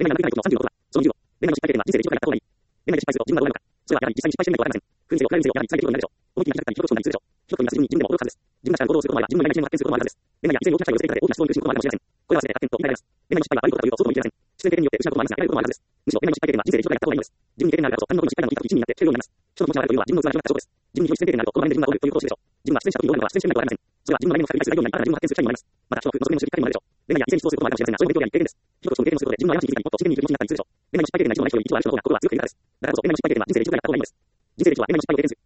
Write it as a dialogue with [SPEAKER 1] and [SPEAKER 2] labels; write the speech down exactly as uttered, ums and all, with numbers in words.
[SPEAKER 1] が何回かのさんじゅうのことだ。そのにじゅうを、恋愛の失敗経験は人生で一度くらいやった方がいい。恋愛で失敗すると自分が悪いのか。それはやはり実際に失敗してないのではありません。不運せよ、暗い運せよ、やはり最低限のでしょう。思い切り開くに人となりするでしょう。人となり自分に自分でも驚くはずです。自分が力の行動をすることもあれば、自分の恋愛の視点を発見することもあるはずです。恋愛や異性に大きな期待を寄せていたので大きな失望に苦しむこともあるかもしれません。これは全て発見と言い換えられます。恋愛の失敗が悪いことかというとそうとも言い切れません。出演経験によって失うこともありますが、得られることもあるはずです。むしろ恋愛の失敗経験は人生で一度くらいやった方がいいのです。自分に経験があるからこそ他人の恋の失敗などに一気になって聞けるようになります。人の気持ちが悪いというのは自分の器が広がった証拠です。自分に非常に出演経験があるとこの場面で自分が踊るということでしょう。自分が出演した時に踊るのは出演していないとはありません。それは自分の内面の深く理解するようになり、新たな自分を発見する機会にもなります。また人の望みの知る機会にもなるでしょう。恋愛や異性にそうすることもあるかもしれませんが、それも勉強や経験です。人とその経験をすることで自分の過ちに気づき、もっと真剣に生きる気持ちになったりするでしょう。恋愛の失敗経験が一度ない人より一度ある人の方が心は強く理解されるのです。だからこそ恋愛の失敗経験は人生で一度くらいやった方がいいのです。人生で一度は恋愛の失敗を経験する。